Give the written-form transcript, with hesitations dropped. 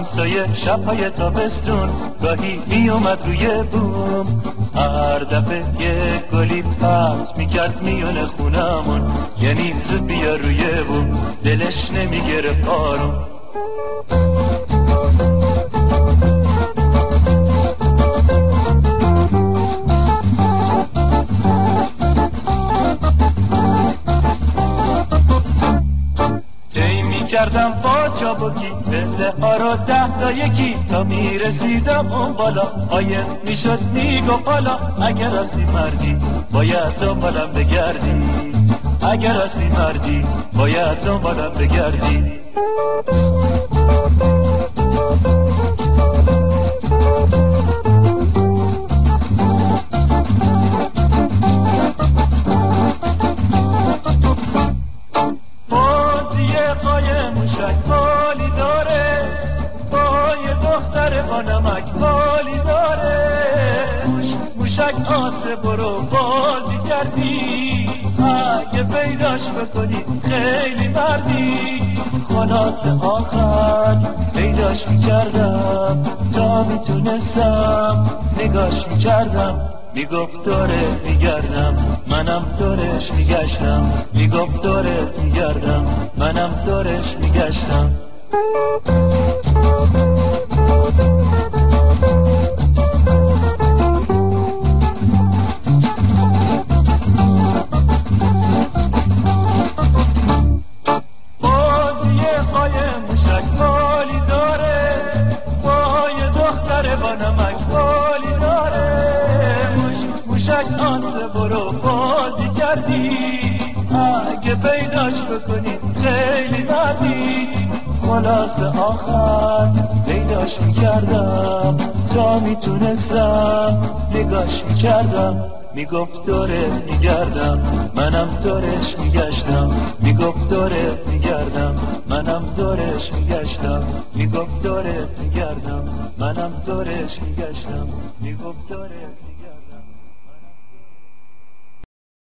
همسایه شب‌های تابستون گاهی میومد روی بوم، هر دفعه یه گلی پرت میکرد میونه خونمون، یعنی زود بیا روی بوم دلش نمیگرفت آروم. کردم با چابکی پله ها رو 10 تا یکی تا میرسیدم اون بالا، آیه میشد میگفت حالا اگر هستی مردی باید دنبالم بگردی، اگر هستی مردی باید دنبالم بگردی. بالی داره با یه دختر با نمک بالی داره، موشک آسه برو بازی کردی، اگه پیداش بکنی خیلی مردی. خلاص آخر پیداش میکردم تا میتونستم نگاش میکردم، میگفت داره میگردم منم دورش میگشتم، میگفت داره میگردم منم دورش میگشتم. بازی قایم موشک بالی داره با یه دختر با نمک بالی داره، موشک آسه برو بازی کردی، اگه پیداش بکنی خیلی مردی. خلاص آخر پیداش میکردم تا میتونستم نگاش میکردم، میگفت داره میگردم منم دورش میگشتم، میگفت داره میگردم منم دورش میگشتم، میگفت داره میگردم منم دورش میگشتم، میگفت داره